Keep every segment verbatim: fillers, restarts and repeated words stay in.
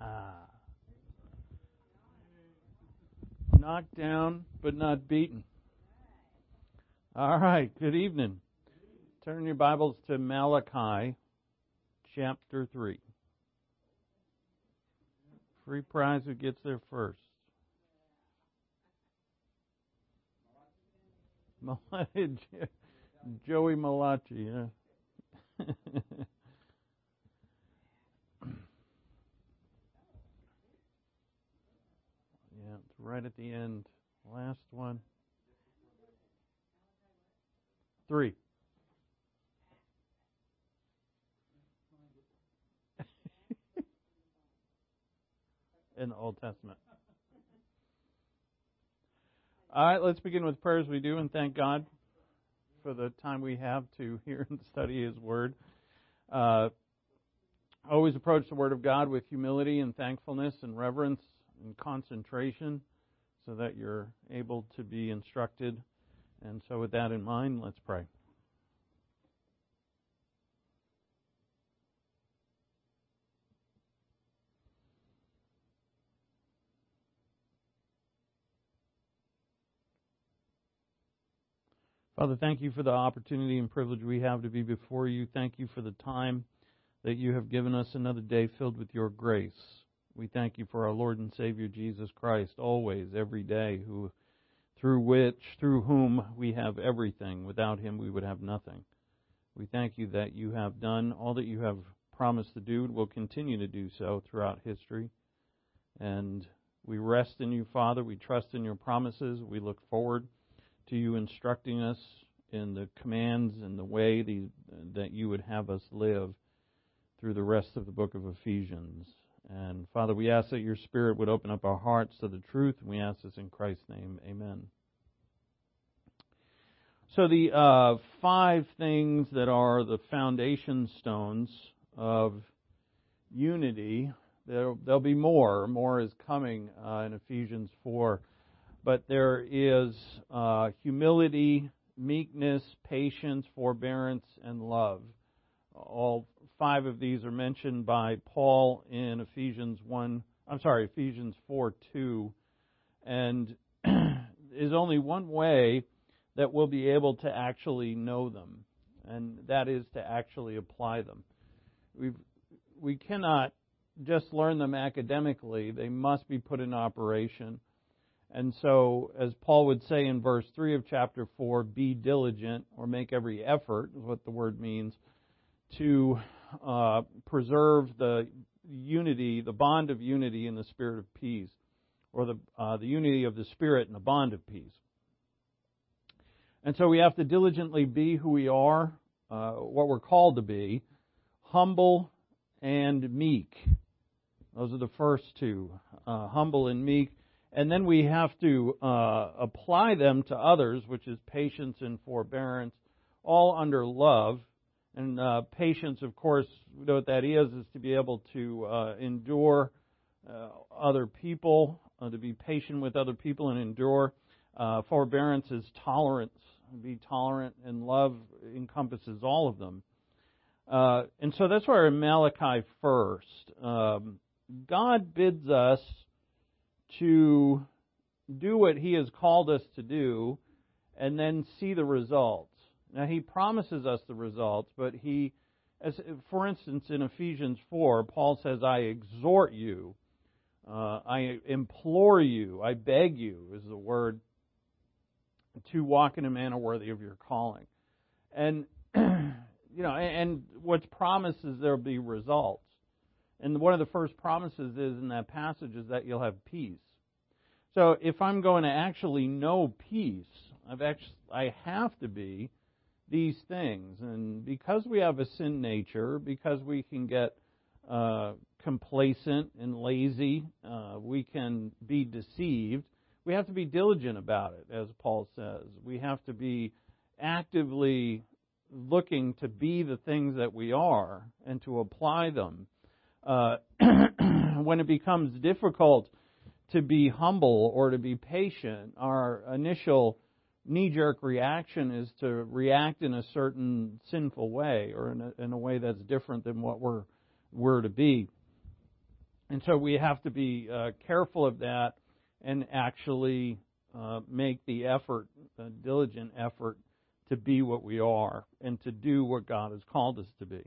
Knocked down, but not beaten. All right, good evening. Turn your Bibles to Malachi, chapter three. Free prize who gets there first. Joey Malachi, yeah. Yeah, it's right at the end. Last one. Three. In the Old Testament. All right, let's begin with prayers. We do, and thank God for the time we have to hear and study His Word. Uh, always approach the Word of God with humility and thankfulness and reverence and concentration so that you're able to be instructed. And so with that in mind, let's pray. Father, thank you for the opportunity and privilege we have to be before you. Thank you for the time that you have given us, another day filled with your grace. We thank you for our Lord and Savior Jesus Christ, always, every day, who, through which, through whom we have everything. Without Him we would have nothing. We thank you that you have done all that you have promised to do and will continue to do so throughout history. And we rest in you, Father. We trust in your promises. We look forward to you instructing us in the commands and the way the, that you would have us live through the rest of the book of Ephesians. And Father, we ask that your Spirit would open up our hearts to the truth, and we ask this in Christ's name. Amen. So the uh, five things that are the foundation stones of unity, there'll, there'll be more. More is coming uh, in Ephesians four. But there is uh, humility, meekness, patience, forbearance, and love. All five of these are mentioned by Paul in Ephesians one. I'm sorry, Ephesians four two, and is only one way that we'll be able to actually know them, and that is to actually apply them. We we cannot just learn them academically; they must be put in operation. And so, as Paul would say in verse three of chapter four, be diligent, or make every effort, is what the word means, to uh, preserve the unity, the bond of unity in the spirit of peace, or the uh, the unity of the Spirit in the bond of peace. And so we have to diligently be who we are, uh, what we're called to be, humble and meek. Those are the first two, uh, humble and meek. And then we have to uh, apply them to others, which is patience and forbearance, all under love. And uh, patience, of course, we know what that is, is to be able to uh, endure uh, other people, uh, to be patient with other people and endure. Uh, forbearance is tolerance. Be tolerant, and love encompasses all of them. Uh, and so that's why we're in Malachi first. Um, God bids us to do what He has called us to do and then see the results. Now, He promises us the results, but He, as for instance, in Ephesians four, Paul says, I exhort you, uh, I implore you, I beg you, is the word, to walk in a manner worthy of your calling. And, you know, and what's promised is there will be results. And one of the first promises is in that passage is that you'll have peace. So if I'm going to actually know peace, I've actually, I have to be these things. And because we have a sin nature, because we can get uh, complacent and lazy, uh, we can be deceived, we have to be diligent about it, as Paul says. We have to be actively looking to be the things that we are and to apply them. Uh, when it becomes difficult to be humble or to be patient, our initial knee-jerk reaction is to react in a certain sinful way or in a, in a way that's different than what we're, we're to be. And so we have to be uh, careful of that and actually uh, make the effort, a diligent effort, to be what we are and to do what God has called us to be.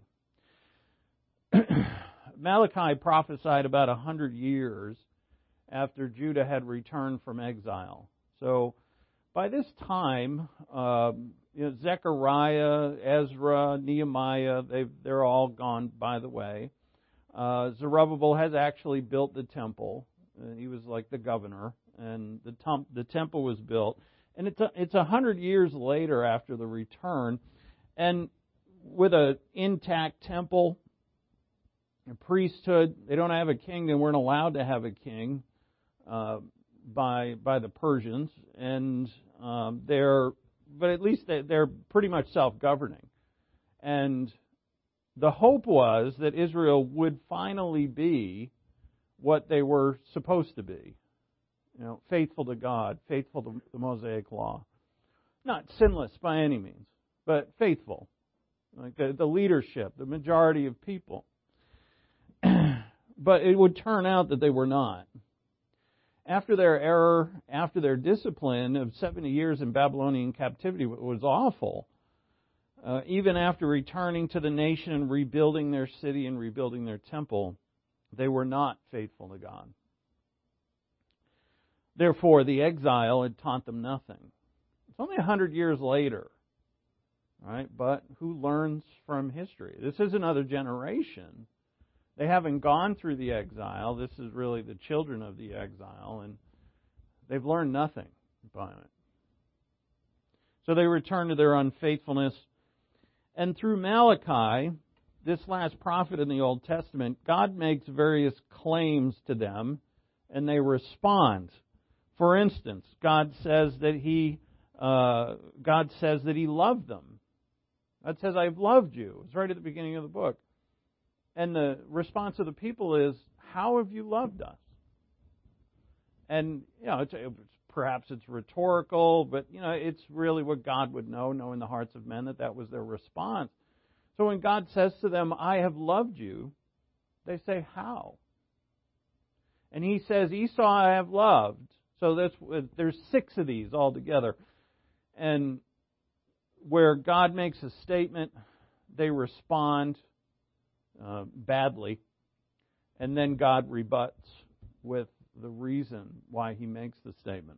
Malachi prophesied about a hundred years after Judah had returned from exile. So by this time, uh, you know, Zechariah, Ezra, Nehemiah, they've, they're all gone by the way. Uh, Zerubbabel has actually built the temple. Uh, he was like the governor, and the, tum- the temple was built. And it's a, it's a hundred years later after the return, and with an intact temple, a priesthood. They don't have a king. They weren't allowed to have a king uh, by by the Persians, and um, they're but at least they, they're pretty much self-governing. And the hope was that Israel would finally be what they were supposed to be. You know, faithful to God, faithful to the Mosaic Law. Not sinless by any means, but faithful. Like the, the leadership, the majority of people. But it would turn out that they were not. After their error, after their discipline of seventy years in Babylonian captivity was awful, uh, even after returning to the nation and rebuilding their city and rebuilding their temple, they were not faithful to God. Therefore, the exile had taught them nothing. It's only a hundred years later, right? But who learns from history? This is another generation. They haven't gone through the exile. This is really the children of the exile, and they've learned nothing by it. So they return to their unfaithfulness. And through Malachi, this last prophet in the Old Testament, God makes various claims to them, and they respond. For instance, God says that He, uh, God says that He loved them. God says, "I've loved you." It's right at the beginning of the book. And the response of the people is, "How have you loved us?" And, you know, it's, it's, perhaps it's rhetorical, but, you know, it's really what God would know, knowing the hearts of men, that that was their response. So when God says to them, "I have loved you," they say, "How?" And He says, "Esau I have loved." So that's, there's six of these altogether. And where God makes a statement, they respond Uh, badly, and then God rebuts with the reason why He makes the statement.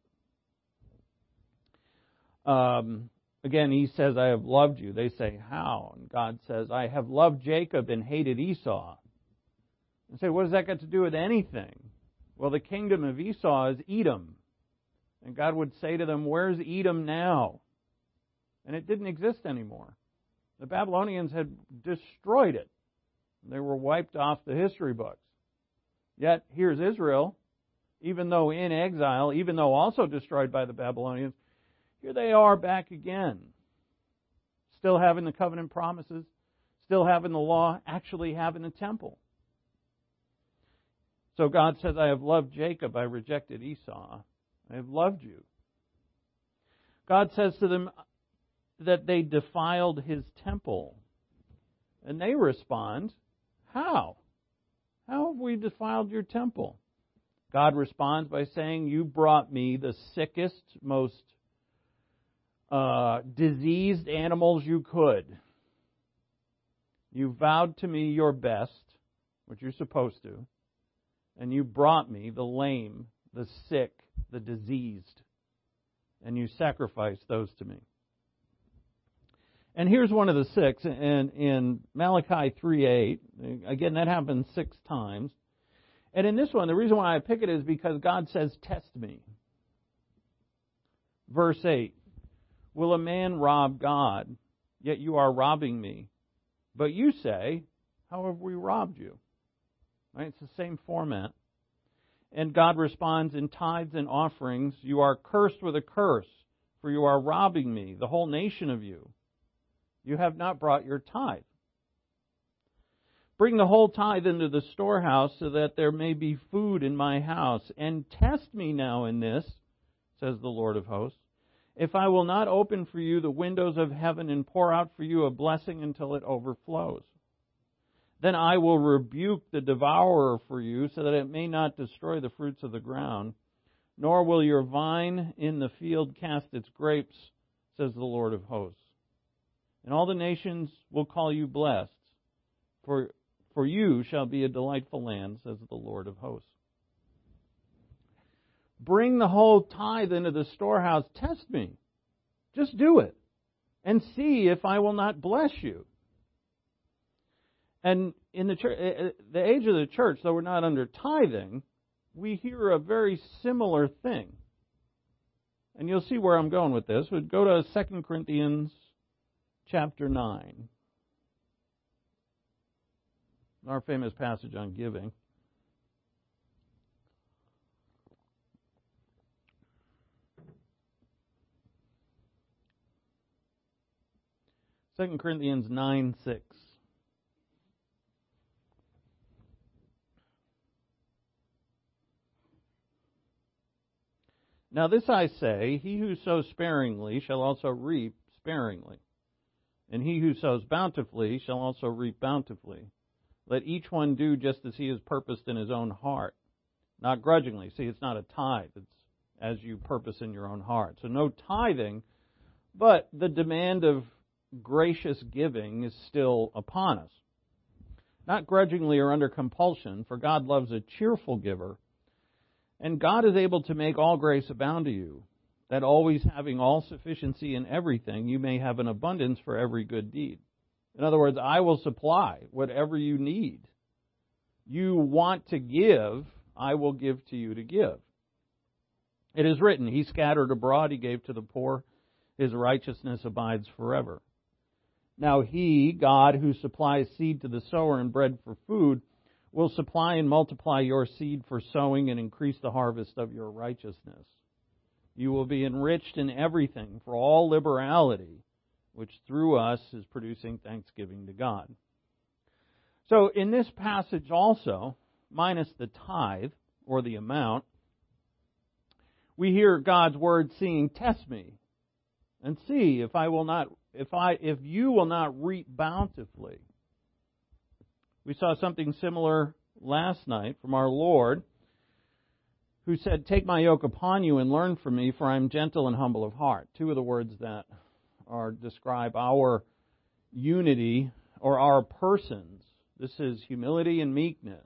Um, again, He says, "I have loved you." They say, "How?" And God says, "I have loved Jacob and hated Esau." And say, what does that got to do with anything? Well, the kingdom of Esau is Edom. And God would say to them, "Where's Edom now?" And it didn't exist anymore. The Babylonians had destroyed it. They were wiped off the history books. Yet, here's Israel, even though in exile, even though also destroyed by the Babylonians, here they are back again. Still having the covenant promises, still having the law, actually having a temple. So God says, "I have loved Jacob, I rejected Esau. I have loved you." God says to them that they defiled His temple. And they respond, "How? How have we defiled your temple?" God responds by saying, "You brought me the sickest, most uh, diseased animals you could. You vowed to me your best, which you're supposed to, and you brought me the lame, the sick, the diseased, and you sacrificed those to me." And here's one of the six, in, in Malachi three eight. Again, that happens six times. And in this one, the reason why I pick it is because God says, "Test me." Verse eight, "Will a man rob God? Yet you are robbing me. But you say, how have we robbed you?" Right? It's the same format. And God responds, "In tithes and offerings, you are cursed with a curse, for you are robbing me, the whole nation of you. You have not brought your tithe. Bring the whole tithe into the storehouse, so that there may be food in my house. And test me now in this, says the Lord of hosts, if I will not open for you the windows of heaven and pour out for you a blessing until it overflows. Then I will rebuke the devourer for you, so that it may not destroy the fruits of the ground, nor will your vine in the field cast its grapes, says the Lord of hosts. And all the nations will call you blessed, for, for you shall be a delightful land, says the Lord of hosts. Bring the whole tithe into the storehouse. Test me. Just do it. And see if I will not bless you. And in the church, the age of the church, though we're not under tithing, we hear a very similar thing. And you'll see where I'm going with this. We'd go to Second Corinthians chapter nine. Our famous passage on giving. Second Corinthians nine six. Now this I say, he who sows sparingly shall also reap sparingly, and he who sows bountifully shall also reap bountifully. Let each one do just as he has purposed in his own heart, not grudgingly. See, it's not a tithe, it's as you purpose in your own heart. So no tithing, but the demand of gracious giving is still upon us. Not grudgingly or under compulsion, for God loves a cheerful giver. And God is able to make all grace abound to you, that always having all sufficiency in everything, you may have an abundance for every good deed. In other words, I will supply whatever you need. You want to give, I will give to you to give. It is written, He scattered abroad, He gave to the poor, His righteousness abides forever. Now He, God, who supplies seed to the sower and bread for food, will supply and multiply your seed for sowing and increase the harvest of your righteousness. You will be enriched in everything for all liberality, which through us is producing thanksgiving to God. So in this passage also, minus the tithe, or the amount, we hear God's word saying, test me, and see if I will not, if I, if you will not reap bountifully. We saw something similar last night from our Lord, who said, take my yoke upon you and learn from me, for I am gentle and humble of heart. Two of the words that are describe our unity or our persons. This is humility and meekness.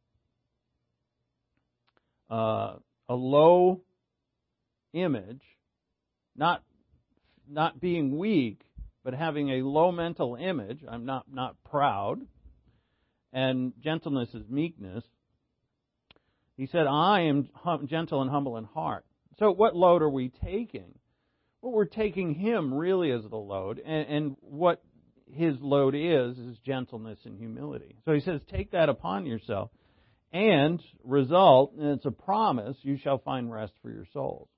Uh, a low image, not not being weak, but having a low mental image. I'm not not proud. And gentleness is meekness. He said, I am hum- gentle and humble in heart. So what load are we taking? Well, we're taking Him really as the load. And, and what His load is, is gentleness and humility. So He says, take that upon yourself. And result, and it's a promise, you shall find rest for your souls.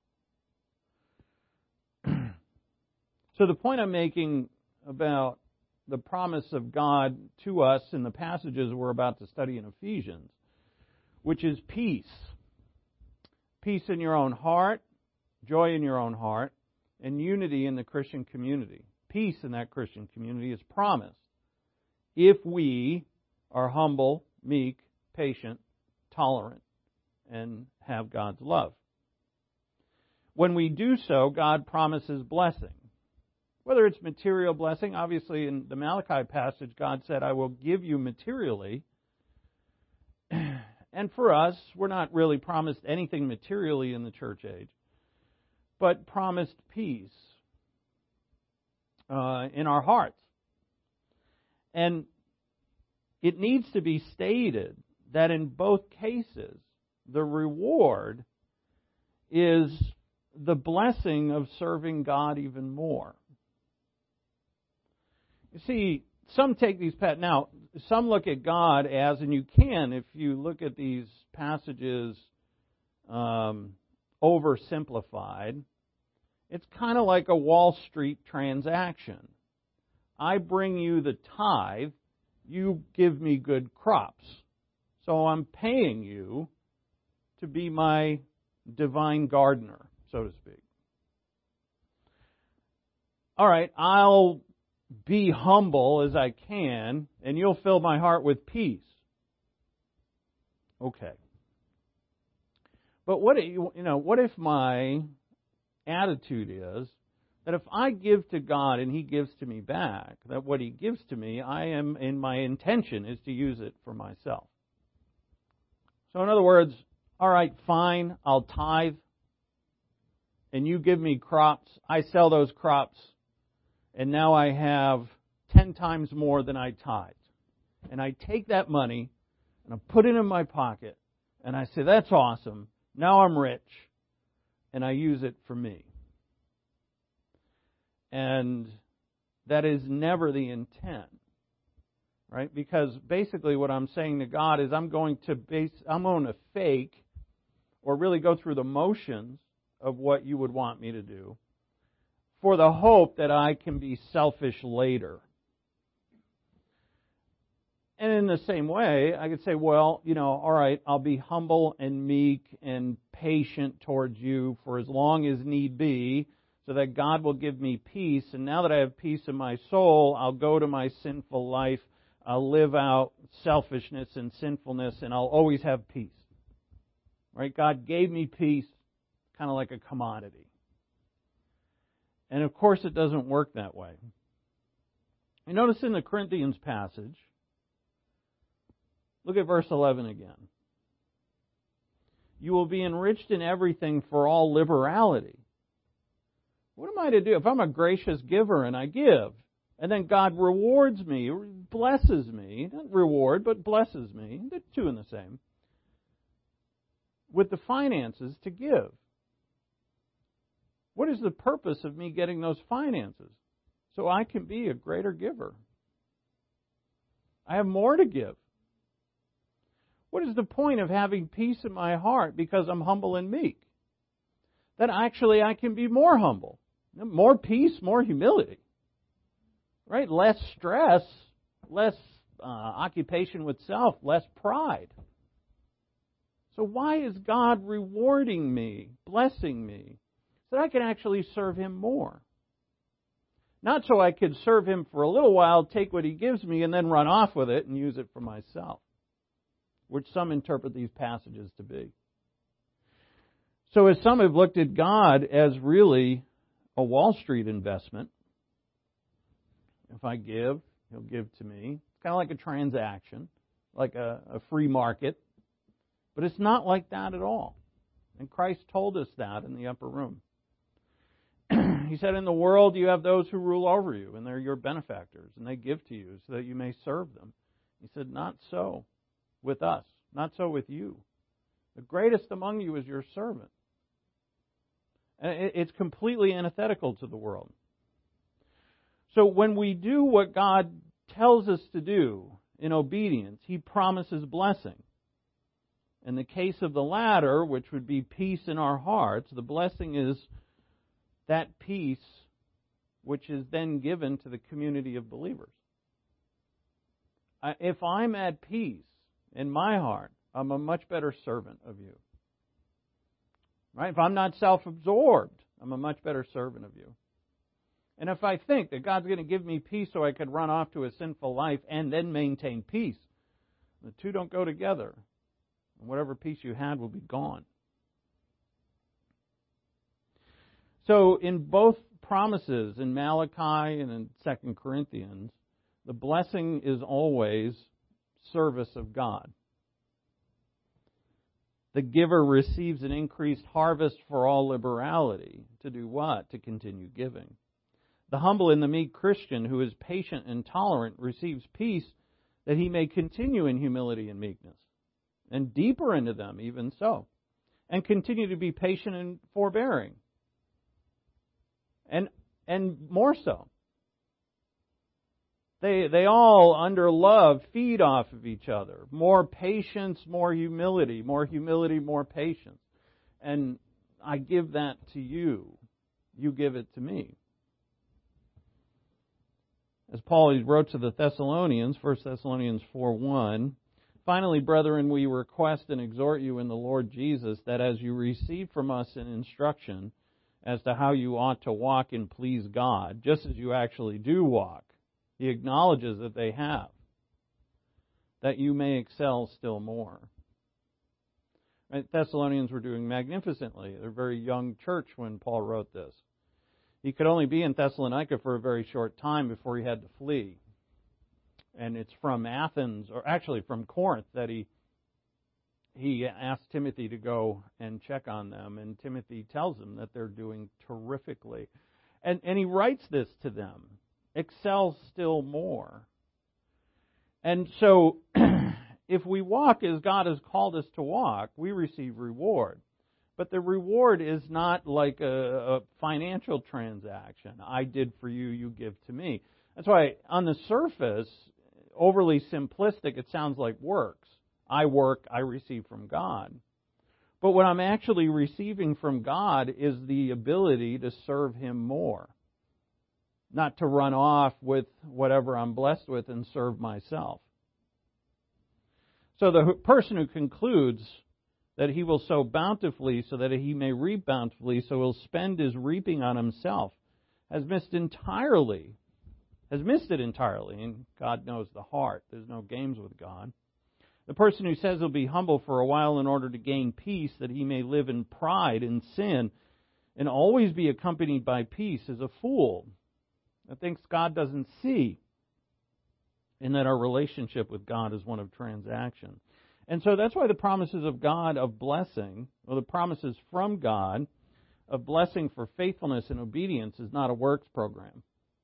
So the point I'm making about the promise of God to us in the passages we're about to study in Ephesians, which is peace. Peace in your own heart, joy in your own heart, and unity in the Christian community. Peace in that Christian community is promised if we are humble, meek, patient, tolerant, and have God's love. When we do so, God promises blessing. Whether it's material blessing, obviously in the Malachi passage, God said, I will give you materially. And for us, we're not really promised anything materially in the church age, but promised peace uh, in our hearts. And it needs to be stated that in both cases, the reward is the blessing of serving God even more. You see, some take these, now, some look at God as, and you can if you look at these passages um, oversimplified, it's kind of like a Wall Street transaction. I bring you the tithe, you give me good crops. So I'm paying you to be my divine gardener, so to speak. All right, I'll be humble as I can, and you'll fill my heart with peace. Okay. But what you know, what if my attitude is that if I give to God and He gives to me back, that what He gives to me, I am, and my intention is to use it for myself. So in other words, all right, fine, I'll tithe, and you give me crops, I sell those crops, and now I have ten times more than I tithed. And I take that money, and I put it in my pocket, and I say, that's awesome, now I'm rich, and I use it for me. And that is never the intent, right? Because basically what I'm saying to God is I'm going to base, I'm going to fake or really go through the motions of what you would want me to do for the hope that I can be selfish later. And in the same way, I could say, well, you know, all right, I'll be humble and meek and patient towards you for as long as need be, so that God will give me peace. And now that I have peace in my soul, I'll go to my sinful life. I'll live out selfishness and sinfulness, and I'll always have peace. Right? God gave me peace, kind of like a commodity. And of course, it doesn't work that way. You notice in the Corinthians passage, look at verse eleven again. You will be enriched in everything for all liberality. What am I to do? If I'm a gracious giver and I give, and then God rewards me, blesses me, not reward, but blesses me, the two in the same, with the finances to give. What is the purpose of me getting those finances? So I can be a greater giver. I have more to give. What is the point of having peace in my heart because I'm humble and meek? That actually I can be more humble. More peace, more humility. Right? Less stress, less uh, occupation with self, less pride. So why is God rewarding me, blessing me, so that I can actually serve Him more? Not so I could serve Him for a little while, take what He gives me, and then run off with it and use it for myself, which some interpret these passages to be. So as some have looked at God as really a Wall Street investment, if I give, He'll give to me. It's kind of like a transaction, like a, a free market. But it's not like that at all. And Christ told us that in the upper room. He said, in the world you have those who rule over you, and they're your benefactors, and they give to you so that you may serve them. He said, not so with us, not so with you. The greatest among you is your servant. And it's completely antithetical to the world. So when we do what God tells us to do in obedience, He promises blessing. In the case of the latter, which would be peace in our hearts, the blessing is that peace which is then given to the community of believers. If I'm at peace in my heart, I'm a much better servant of you. Right? If I'm not self-absorbed, I'm a much better servant of you. And if I think that God's going to give me peace so I could run off to a sinful life and then maintain peace, the two don't go together. And whatever peace you had will be gone. So in both promises, in Malachi and in Second Corinthians, the blessing is always service of God. The giver receives an increased harvest for all liberality. To do what? To continue giving. The humble and the meek Christian who is patient and tolerant receives peace that he may continue in humility and meekness, and deeper into them even so, and continue to be patient and forbearing, and and more so. They they all, under love, feed off of each other. More patience, more humility. More humility, more patience. And I give that to you. You give it to me. As Paul wrote to the Thessalonians, First Thessalonians four one, finally, brethren, we request and exhort you in the Lord Jesus that as you receive from us an instruction as to how you ought to walk and please God, just as you actually do walk, He acknowledges that they have, that you may excel still more. Right? Thessalonians were doing magnificently. They're a very young church when Paul wrote this. He could only be in Thessalonica for a very short time before he had to flee. And it's from Athens, or actually from Corinth, that he he asked Timothy to go and check on them. And Timothy tells him that they're doing terrifically. And, and he writes this to them, excel still more. And so, if we walk as God has called us to walk, we receive reward. But the reward is not like a, a financial transaction. I did for you, you give to me. That's why on the surface, overly simplistic, it sounds like works. I work, I receive from God. But what I'm actually receiving from God is the ability to serve Him more. Not to run off with whatever I'm blessed with and serve myself. So the person who concludes that he will sow bountifully so that he may reap bountifully, so he'll spend his reaping on himself, has missed entirely, has missed it entirely, and God knows the heart. There's no games with God. The person who says he'll be humble for a while in order to gain peace, that he may live in pride and sin, and always be accompanied by peace, is a fool that thinks God doesn't see, and that our relationship with God is one of transaction. And so that's why the promises of God of blessing, or the promises from God of blessing for faithfulness and obedience, is not a works program.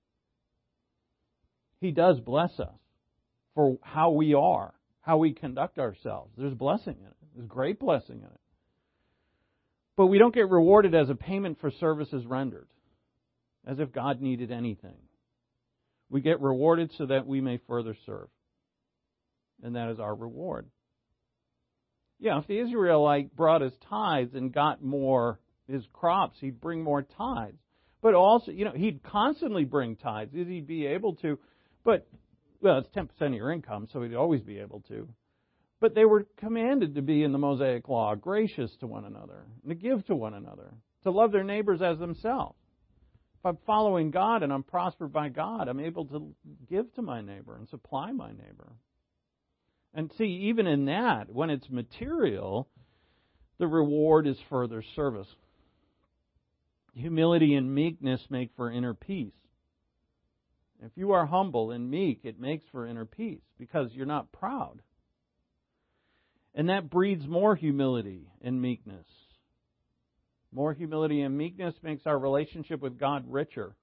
He does bless us for how we are, how we conduct ourselves. There's blessing in it. There's great blessing in it. But we don't get rewarded as a payment for services rendered, as if God needed anything. We get rewarded so that we may further serve. And that is our reward. Yeah, if the Israelite brought his tithes and got more, his crops, he'd bring more tithes. But also, you know, he'd constantly bring tithes. He'd be able to. But, well, it's ten percent of your income, so he'd always be able to. But they were commanded to be in the Mosaic Law, gracious to one another, and to give to one another, to love their neighbors as themselves. If I'm following God and I'm prospered by God, I'm able to give to my neighbor and supply my neighbor. And see, even in that, when it's material, the reward is further service. Humility and meekness make for inner peace. If you are humble and meek, it makes for inner peace because you're not proud. And that breeds more humility and meekness. More humility and meekness makes our relationship with God richer,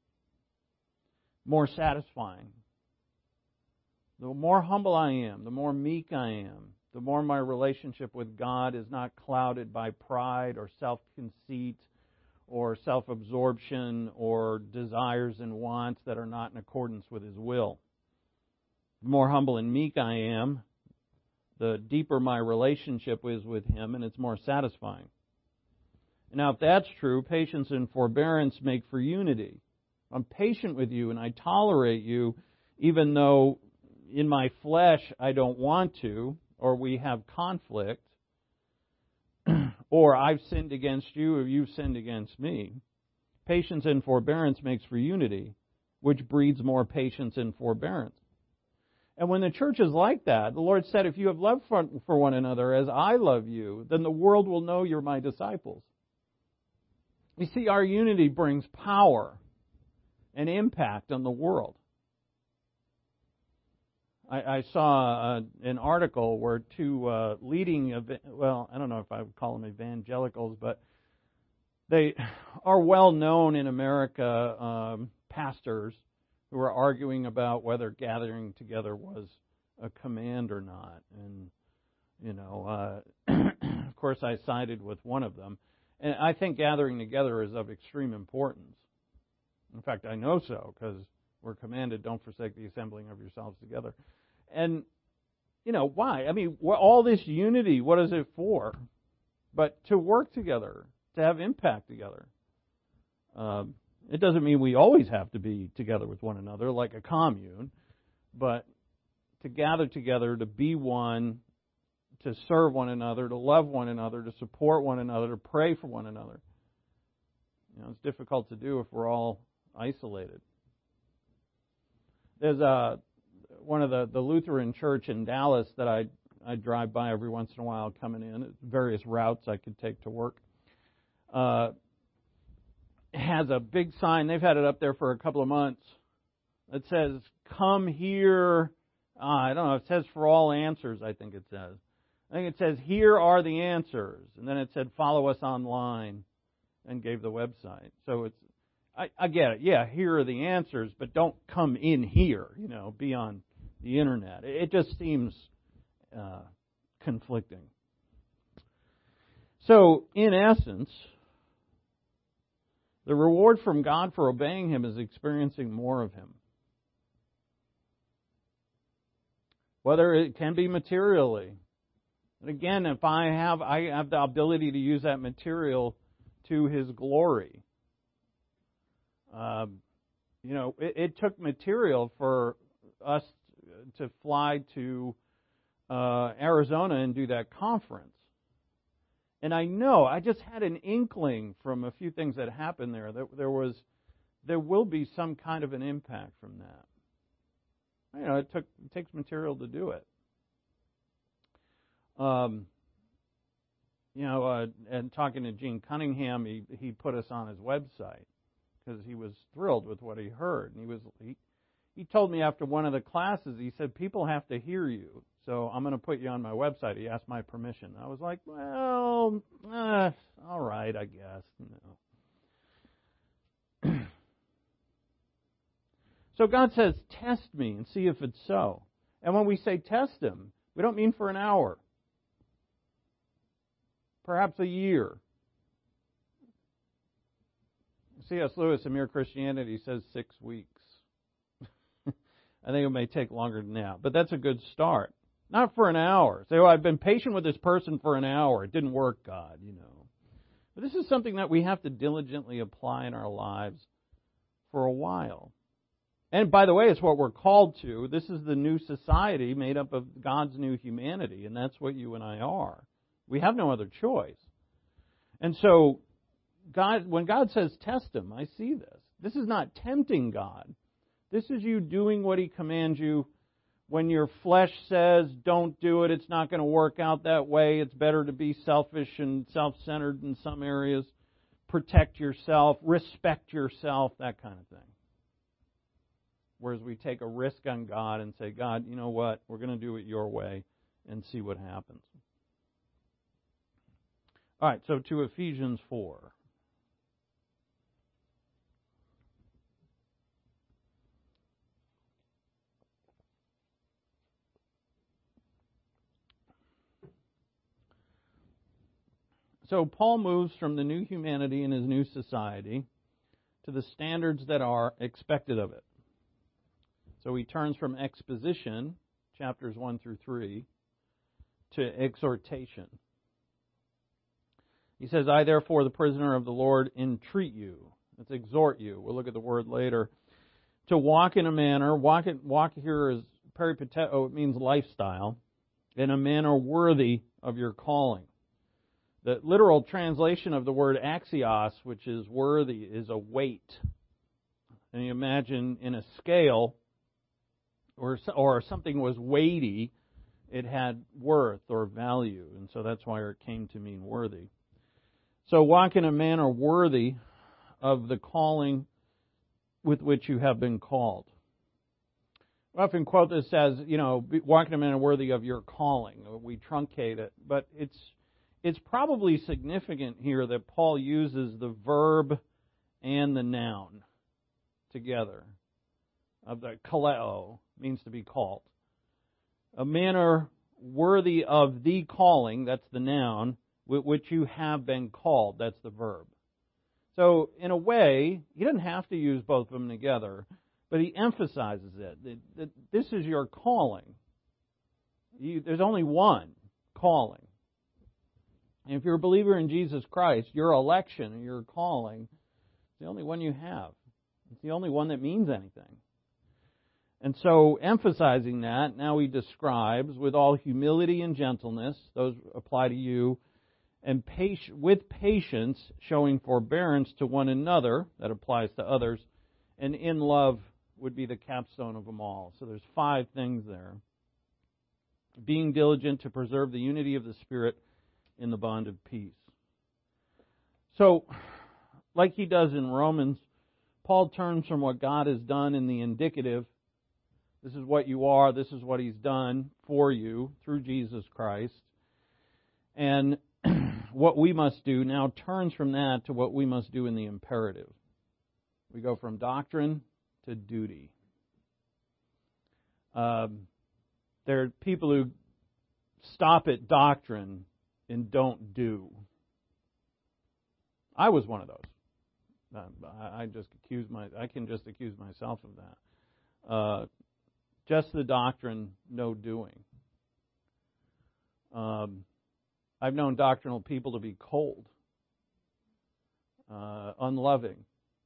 more satisfying. The more humble I am, the more meek I am, the more my relationship with God is not clouded by pride or self-conceit or self-absorption or desires and wants that are not in accordance with His will. The more humble and meek I am, the deeper my relationship is with Him, and it's more satisfying. Now, if that's true, patience and forbearance make for unity. I'm patient with you and I tolerate you, even though in my flesh I don't want to, or we have conflict, or I've sinned against you, or you've sinned against me. Patience and forbearance makes for unity, which breeds more patience and forbearance. And when the church is like that, the Lord said, if you have love for, for one another as I love you, then the world will know you're my disciples. You see, our unity brings power and impact on the world. I, I saw uh, an article where two uh, leading, well, I don't know if I would call them evangelicals, but they are well known in America, um, pastors who are arguing about whether gathering together was a command or not. And, you know, uh, of course I sided with one of them. And I think gathering together is of extreme importance. In fact, I know so, because we're commanded, don't forsake the assembling of yourselves together. And, you know, why? I mean, all this unity, what is it for? But to work together, to have impact together. Um, it doesn't mean we always have to be together with one another like a commune, but to gather together, to be one, to serve one another, to love one another, to support one another, to pray for one another. You know, it's difficult to do if we're all isolated. There's a one of the, the Lutheran church in Dallas that I I drive by every once in a while coming in, various routes I could take to work. Uh, has a big sign. They've had it up there for a couple of months. It says, "Come here." Uh, I don't know. It says "for all answers." I think it says. I think it says, "Here are the answers," and then it said, "Follow us online," and gave the website. So it's, I, I get it. Yeah, here are the answers, but don't come in here. You know, be on the internet. It just seems uh, conflicting. So, in essence, the reward from God for obeying Him is experiencing more of Him. Whether it can be materially. And again, if I have I have the ability to use that material to His glory. Um, you know, it, it took material for us to fly to uh, Arizona and do that conference. And I know, I just had an inkling from a few things that happened there that there was, there will be some kind of an impact from that. You know, it took it takes material to do it. Um, you know, uh, and talking to Gene Cunningham, he he put us on his website because he was thrilled with what he heard. And he was he he told me after one of the classes, he said, "People have to hear you, so I'm going to put you on my website." He asked my permission. I was like, "Well, eh, all right, I guess." You know. So God says, "Test me and see if it's so." And when we say test Him, we don't mean for an hour. Perhaps a year. C S Lewis in Mere Christianity says six weeks. I think it may take longer than that. But that's a good start. Not for an hour. Say, "Oh, I've been patient with this person for an hour. It didn't work, God," you know. But this is something that we have to diligently apply in our lives for a while. And by the way, it's what we're called to. This is the new society made up of God's new humanity, and that's what you and I are. We have no other choice. And so, God, when God says test Him, I see this. This is not tempting God. This is you doing what He commands you. When your flesh says, "Don't do it, it's not going to work out that way, it's better to be selfish and self-centered in some areas, protect yourself, respect yourself," that kind of thing. Whereas we take a risk on God and say, "God, you know what? We're going to do it your way and see what happens." All right, so to Ephesians four. So Paul moves from the new humanity in his new society to the standards that are expected of it. So he turns from exposition, chapters one through three, to exhortation. He says, "I therefore, the prisoner of the Lord, entreat you." Let's exhort you. We'll look at the word later. "To walk in a manner," walk, it, walk here is peripateo, it means lifestyle, "in a manner worthy of your calling." The literal translation of the word axios, which is worthy, is a weight. And you imagine in a scale, or or something was weighty, it had worth or value, and so that's why it came to mean worthy. So walk in a manner worthy of the calling with which you have been called. I often quote this as, you know, walk in a manner worthy of your calling. We truncate it, but it's it's probably significant here that Paul uses the verb and the noun together. Of the kaleo means to be called. A manner worthy of the calling, that's the noun, with which you have been called, that's the verb. So, in a way, he doesn't have to use both of them together, but he emphasizes it, that, that this is your calling. You, there's only one calling. And if you're a believer in Jesus Christ, your election, your calling, is the only one you have. It's the only one that means anything. And so, emphasizing that, now he describes, with all humility and gentleness, those apply to you, and patient, with patience, showing forbearance to one another, that applies to others, and in love would be the capstone of them all. So there's five things there. Being diligent to preserve the unity of the Spirit in the bond of peace. So, like he does in Romans, Paul turns from what God has done in the indicative. This is what you are, this is what He's done for you through Jesus Christ. And what we must do now turns from that to what we must do in the imperative. We go from doctrine to duty. Um, there are people who stop at doctrine and don't do. I was one of those. I just accuse my. I can just accuse myself of that. Uh, just the doctrine, no doing. Um, I've known doctrinal people to be cold, uh, unloving.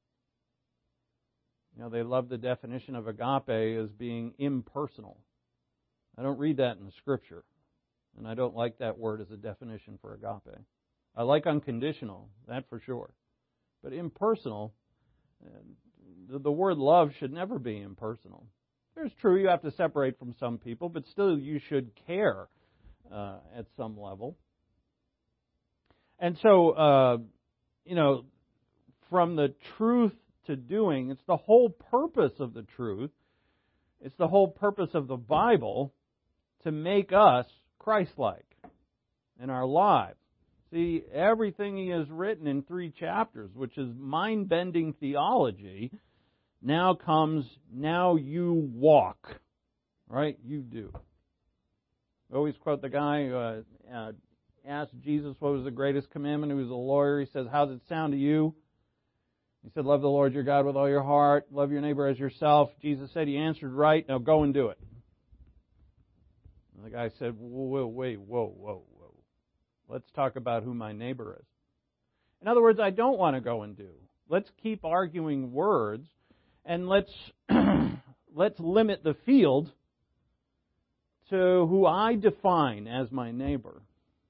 You know, they love the definition of agape as being impersonal. I don't read that in the Scripture, and I don't like that word as a definition for agape. I like unconditional, that for sure. But impersonal, the, the word love should never be impersonal. It's true, you have to separate from some people, but still you should care uh, at some level. And so, uh, you know, from the truth to doing, it's the whole purpose of the truth, it's the whole purpose of the Bible to make us Christ-like in our lives. See, everything he has written in three chapters, which is mind-bending theology, now comes, now you walk. Right? You do. I always quote the guy who uh, uh, asked Jesus what was the greatest commandment. He was a lawyer. He says, how does it sound to you? He said, love the Lord your God with all your heart. Love your neighbor as yourself. Jesus said, he answered right. Now go and do it. And the guy said, whoa, wait, whoa, whoa, whoa. Let's talk about who my neighbor is. In other words, I don't want to go and do. Let's keep arguing words, and let's let's limit the field to who I define as my neighbor.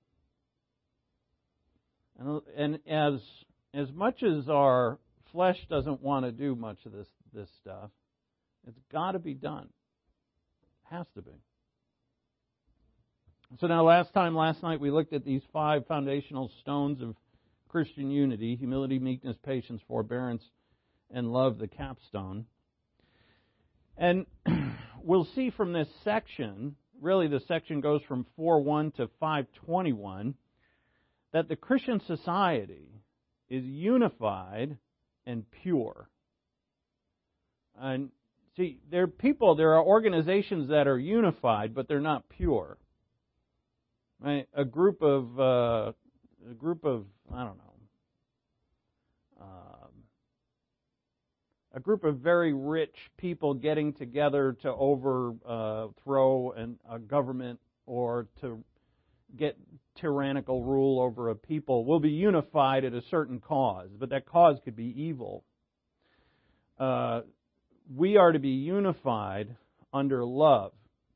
And, and as as much as our flesh doesn't want to do much of this this stuff, it's got to be done. It has to be. So now last time, last night, we looked at these five foundational stones of Christian unity: humility, meekness, patience, forbearance, and love, the capstone. And we'll see from this section, really the section goes from four one to five twenty-one, that the Christian society is unified and pure. And see, there are people, there are organizations that are unified, but they're not pure. Right? A group of, uh, a group of, I don't know, um, a group of very rich people getting together to overthrow an, a government or to get tyrannical rule over a people will be unified at a certain cause, but that cause could be evil. Uh, we are to be unified under love.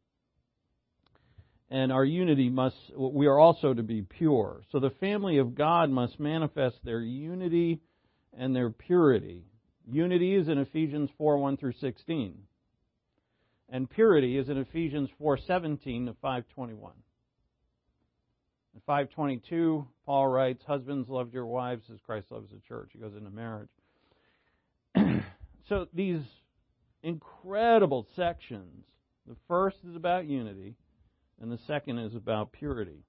And our unity must, we are also to be pure. So the family of God must manifest their unity and their purity. Unity is in Ephesians four one through sixteen. And purity is in Ephesians four seventeen to five twenty-one. In five twenty-two, Paul writes, husbands, love your wives as Christ loves the church. He goes into marriage. So these incredible sections, the first is about unity, and the second is about purity.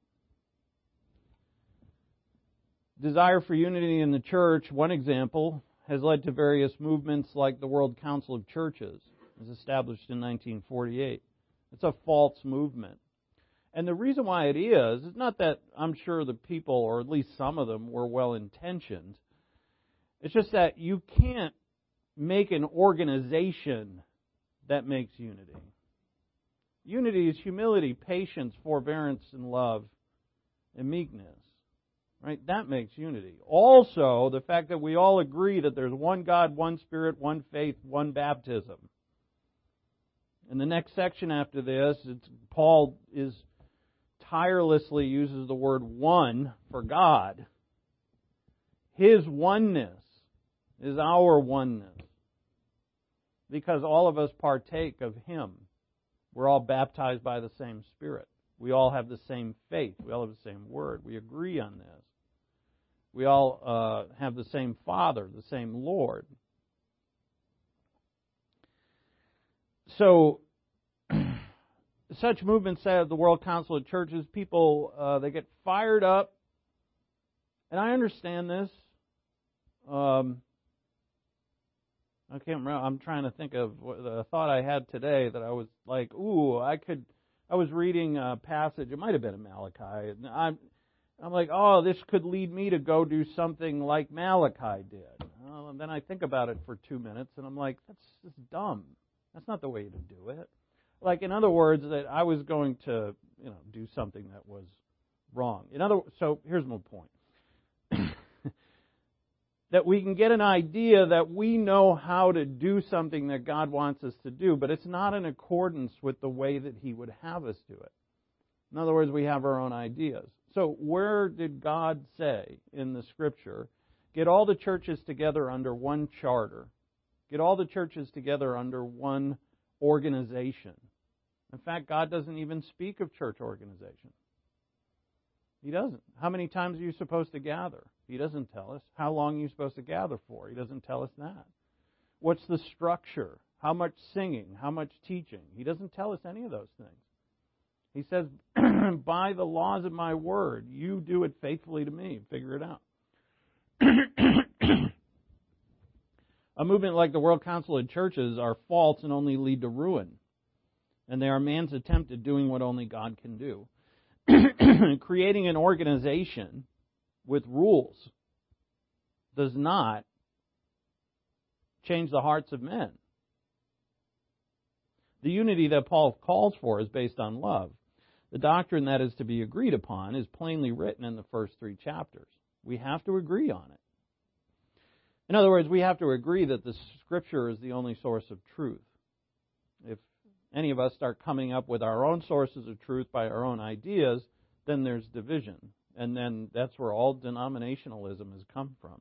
Desire for unity in the church, one example, has led to various movements like the World Council of Churches, was established in nineteen forty-eight. It's a false movement. And the reason why it is, is not that I'm sure the people, or at least some of them, were well-intentioned. It's just that you can't make an organization that makes unity. Unity is humility, patience, forbearance, and love, and meekness. Right? That makes unity. Also, the fact that we all agree that there's one God, one Spirit, one faith, one baptism. In the next section after this, it's, Paul is tirelessly uses the word one for God. His oneness is our oneness. because all of us partake of Him. We're all baptized by the same Spirit. We all have the same faith. We all have the same Word. We agree on this. We all uh, have the same Father, the same Lord. So, such movements say of the World Council of Churches, people, uh, they get fired up. And I understand this. Um, I can't remember. I'm trying to think of the thought I had today that I was like, ooh, I could, I was reading a passage. It might have been in Malachi. And I'm, I'm like, oh, this could lead me to go do something like Malachi did. Well, and then I think about it for two minutes, and I'm like, that's just dumb. That's not the way to do it. Like, in other words, that I was going to, you know, do something that was wrong. In other, so here's my point. That we can get an idea that we know how to do something that God wants us to do, but it's not in accordance with the way that He would have us do it. In other words, we have our own ideas. So where did God say in the Scripture, get all the churches together under one charter? Get all the churches together under one organization. In fact, God doesn't even speak of church organization. He doesn't. How many times are you supposed to gather? He doesn't tell us. How long are you supposed to gather for? He doesn't tell us that. What's the structure? How much singing? How much teaching? He doesn't tell us any of those things. He says, by the laws of my word, you do it faithfully to me. Figure it out. A movement like the World Council of Churches are false and only lead to ruin. And they are man's attempt at doing what only God can do. Creating an organization with rules does not change the hearts of men. The unity that Paul calls for is based on love. The doctrine that is to be agreed upon is plainly written in the first three chapters. We have to agree on it. In other words, we have to agree that the Scripture is the only source of truth. If any of us start coming up with our own sources of truth by our own ideas, then there's division. And then that's where all denominationalism has come from.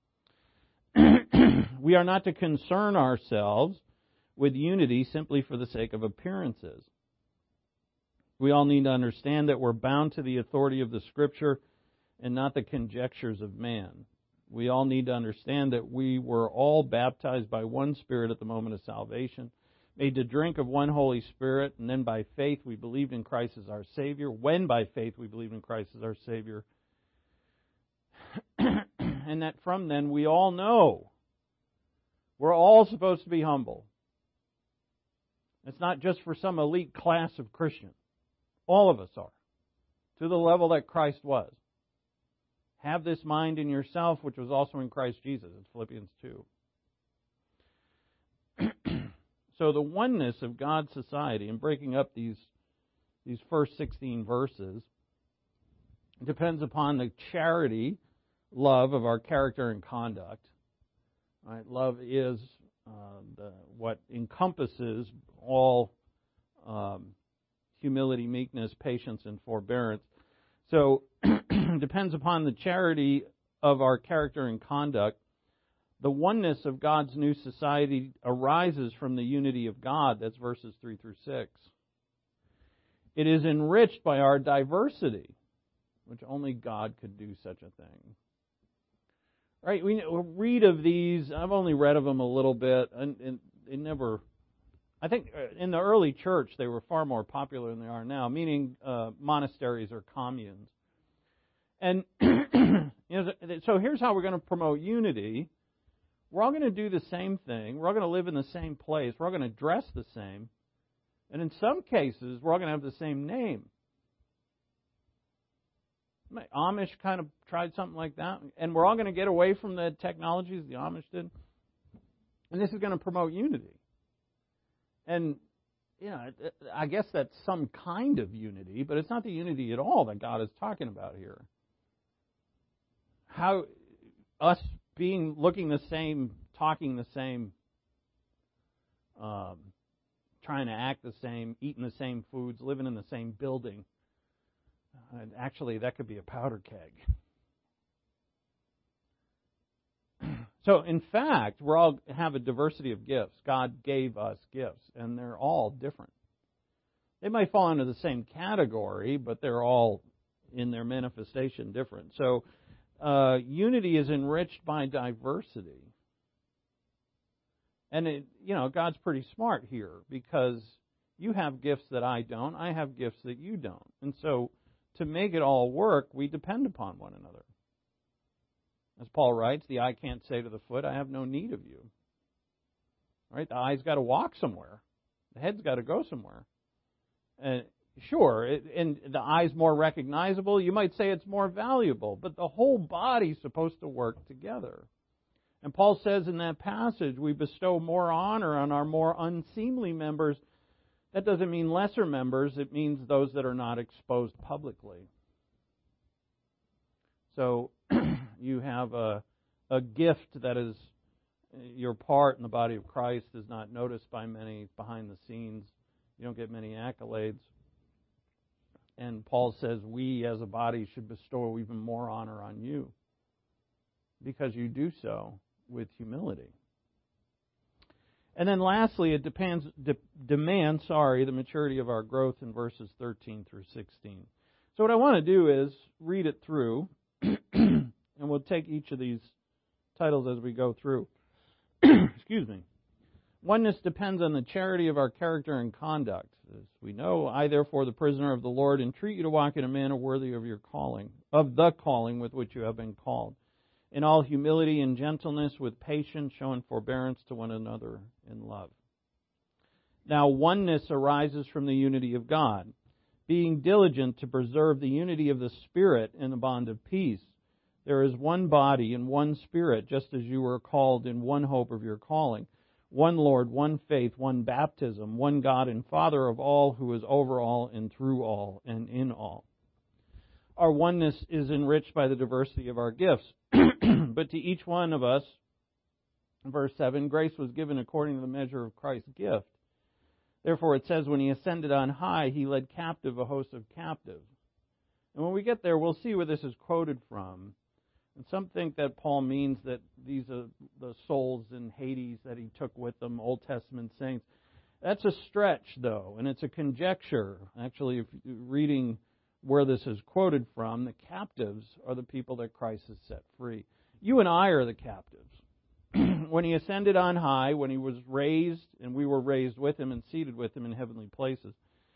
We are not to concern ourselves with unity simply for the sake of appearances. We all need to understand that we're bound to the authority of the Scripture and not the conjectures of man. We all need to understand that we were all baptized by one Spirit at the moment of salvation, made to drink of one Holy Spirit, and then by faith we believed in Christ as our Savior. When by faith we believed in Christ as our Savior. And that from then we all know we're all supposed to be humble. It's not just for some elite class of Christians. All of us are, to the level that Christ was. Have this mind in yourself, which was also in Christ Jesus. It's Philippians two. So the oneness of God's society, and breaking up these, these first sixteen verses, depends upon the charity, love of our character and conduct. Right? Love is uh, the, what encompasses all um, humility, meekness, patience, and forbearance. So it depends upon the charity of our character and conduct. The oneness of God's new society arises from the unity of God. That's verses three through six. It is enriched by our diversity, which only God could do such a thing. Right? We read of these. I've only read of them a little bit, and, and they never. I think in the early church they were far more popular than they are now, meaning uh, monasteries or communes. And you know, so here's how we're going to promote unity. We're all going to do the same thing. We're all going to live in the same place. We're all going to dress the same. And in some cases, we're all going to have the same name. Amish kind of tried something like that. And we're all going to get away from the technologies the Amish did. And this is going to promote unity. And, you know, I guess that's some kind of unity, but it's not the unity at all that God is talking about here. How us being, looking the same, talking the same, um, trying to act the same, eating the same foods, living in the same building. And actually, that could be a powder keg. So, in fact, we all have a diversity of gifts. God gave us gifts, and they're all different. They might fall into the same category, but they're all, in their manifestation, different. So, uh, unity is enriched by diversity. And, it, you know, God's pretty smart here, because you have gifts that I don't, I have gifts that you don't. And so, to make it all work, we depend upon one another. As Paul writes, the eye can't say to the foot, I have no need of you. Right? The eye's got to walk somewhere. The head's got to go somewhere. And sure, it, and the eye's more recognizable. You might say it's more valuable, but the whole body's supposed to work together. And Paul says in that passage, we bestow more honor on our more unseemly members. That doesn't mean lesser members. It means those that are not exposed publicly. So you have a, a gift that is your part in the body of Christ is not noticed by many behind the scenes. You don't get many accolades. And Paul says we as a body should bestow even more honor on you, because you do so with humility. And then lastly, it depends, de- demands sorry, the maturity of our growth in verses thirteen through sixteen. So what I want to do is read it through, and we'll take each of these titles as we go through. Excuse me. Oneness depends on the charity of our character and conduct. As we know, I therefore, the prisoner of the Lord, entreat you to walk in a manner worthy of your calling, of the calling with which you have been called, in all humility and gentleness, with patience, showing forbearance to one another in love. Now, oneness arises from the unity of God, being diligent to preserve the unity of the Spirit in the bond of peace. There is one body and one Spirit, just as you were called in one hope of your calling. One Lord, one faith, one baptism, one God and Father of all, who is over all and through all and in all. Our oneness is enriched by the diversity of our gifts. But to each one of us, verse seven, grace was given according to the measure of Christ's gift. Therefore it says, when he ascended on high, he led captive a host of captives. And when we get there, we'll see where this is quoted from. And some think that Paul means that these are the souls in Hades that he took with them, Old Testament saints. That's a stretch, though, and it's a conjecture. Actually, if you're reading where this is quoted from, the captives are the people that Christ has set free. You and I are the captives. When he ascended on high, when he was raised, and we were raised with him and seated with him in heavenly places,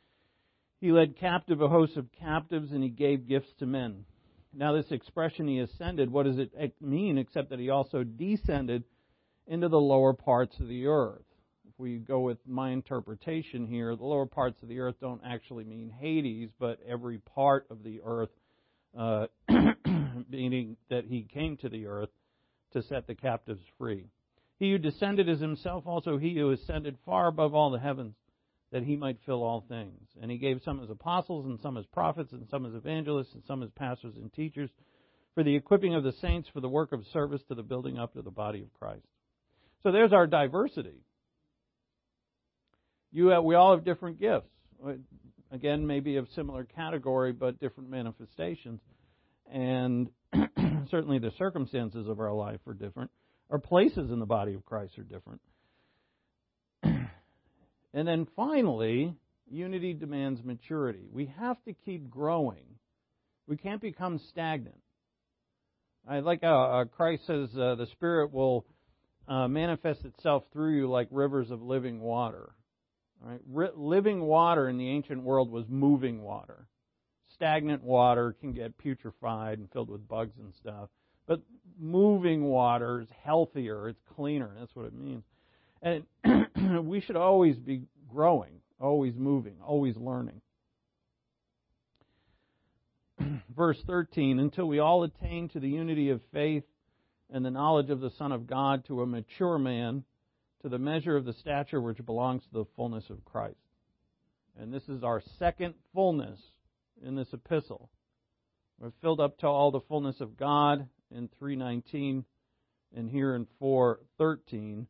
he led captive a host of captives, and he gave gifts to men. Now this expression, he ascended, what does it mean except that he also descended into the lower parts of the earth? If we go with my interpretation here, the lower parts of the earth don't actually mean Hades, but every part of the earth, uh, meaning that he came to the earth to set the captives free. He who descended is himself also he who ascended far above all the heavens, that he might fill all things. And he gave some as apostles, and some as prophets, and some as evangelists, and some as pastors and teachers, for the equipping of the saints, for the work of service, to the building up of the body of Christ. So there's our diversity. You have, we all have different gifts. Again, maybe of similar category, but different manifestations. And certainly the circumstances of our life are different. Our places in the body of Christ are different. And then finally, unity demands maturity. We have to keep growing. We can't become stagnant. I like how uh, Christ says uh, the Spirit will uh, manifest itself through you like rivers of living water. All right? R- living water in the ancient world was moving water. Stagnant water can get putrefied and filled with bugs and stuff. But moving water is healthier, it's cleaner. That's what it means. And we should always be growing, always moving, always learning. Verse thirteen, until we all attain to the unity of faith and the knowledge of the Son of God, to a mature man, to the measure of the stature which belongs to the fullness of Christ. And this is our second fullness in this epistle. We're filled up to all the fullness of God in three nineteen, and here in four thirteen.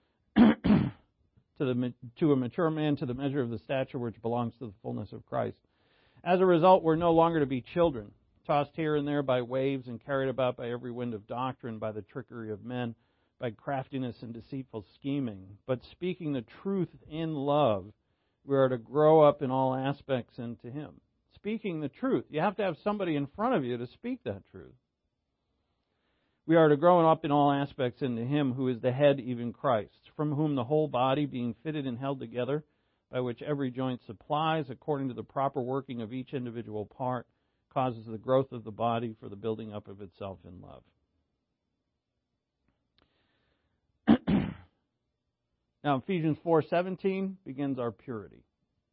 To, the, to a mature man, to the measure of the stature which belongs to the fullness of Christ. As a result, we're no longer to be children, tossed here and there by waves and carried about by every wind of doctrine, by the trickery of men, by craftiness and deceitful scheming, but speaking the truth in love, we are to grow up in all aspects into Him. Speaking the truth. You have to have somebody in front of you to speak that truth. We are to grow up in all aspects into Him who is the head, even Christ, from whom the whole body, being fitted and held together, by which every joint supplies, according to the proper working of each individual part, causes the growth of the body for the building up of itself in love. Now, Ephesians four seventeen begins our purity.